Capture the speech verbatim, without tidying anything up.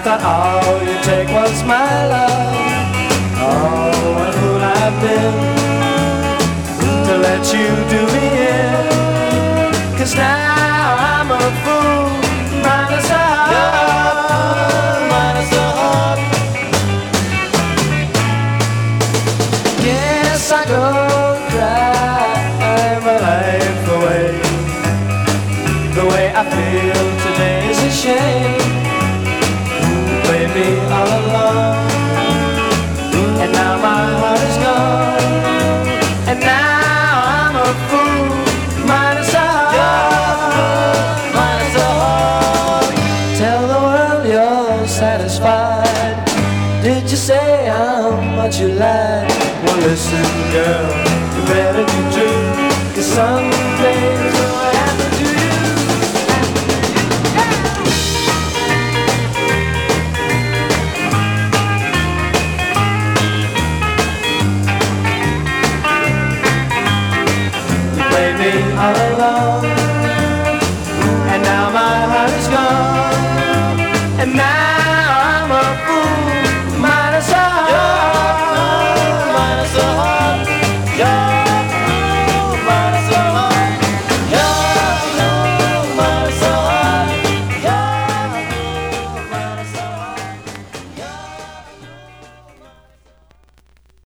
thought all you take was my love. Oh, what a fool I've been to let you do me in. 'Cause now I'm a fool, minus a heart, minus a heart. Yes, I go cry my life away. The way I feel today is a shame. Play me all along, and now my heart is gone. And now I'm a fool, minus a heart, minus a heart. Tell the world you're satisfied. Did you say how much you lied? Well, listen, girl, you better be true, 'cause some days will happen to you. You play me all alone.